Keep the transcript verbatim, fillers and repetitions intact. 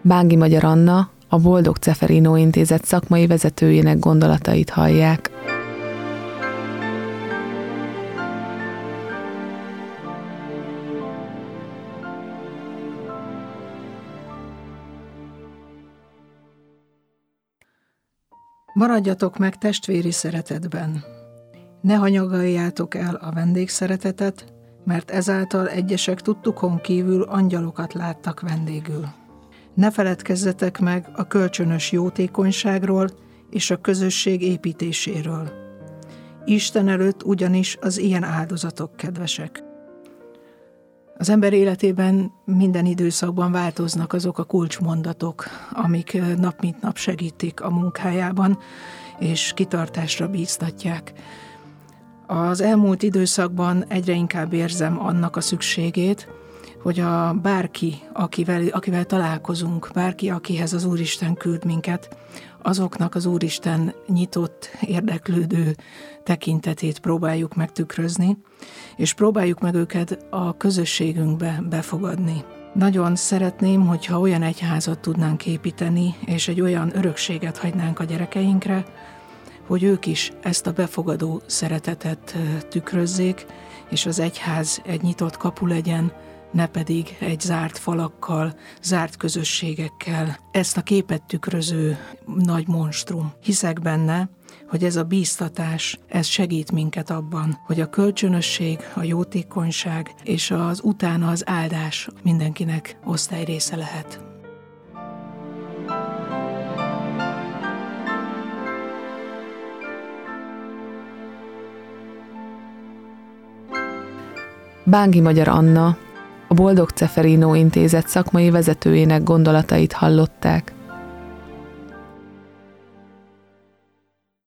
Bángi Magyar Anna, a Boldog Ceferino Intézet szakmai vezetőjének gondolatait hallják. Maradjatok meg testvéri szeretetben. Ne hanyagoljátok el a vendégszeretetet, mert ezáltal egyesek tudtukon kívül angyalokat láttak vendégül. Ne feledkezzetek meg a kölcsönös jótékonyságról és a közösség építéséről. Isten előtt ugyanis az ilyen áldozatok kedvesek. Az ember életében minden időszakban változnak azok a kulcsmondatok, amik nap mint nap segítik a munkájában, és kitartásra bíztatják. Az elmúlt időszakban egyre inkább érzem annak a szükségét, hogy a bárki, akivel, akivel találkozunk, bárki, akihez az Úristen küld minket, azoknak az Úristen nyitott, érdeklődő tekintetét próbáljuk megtükrözni, és próbáljuk meg őket a közösségünkbe befogadni. Nagyon szeretném, hogyha olyan egyházat tudnánk építeni, és egy olyan örökséget hagynánk a gyerekeinkre, hogy ők is ezt a befogadó szeretetet tükrözzék, és az egyház egy nyitott kapu legyen, ne pedig egy zárt falakkal, zárt közösségekkel, ezt a képet tükröző nagy monstrum. Hiszek benne, hogy ez a bíztatás, ez segít minket abban, hogy a kölcsönösség, a jótékonyság és az utána az áldás mindenkinek osztályrésze lehet. Bángi Magyar Anna, a Boldog Ceferino Intézet szakmai vezetőjének gondolatait hallották.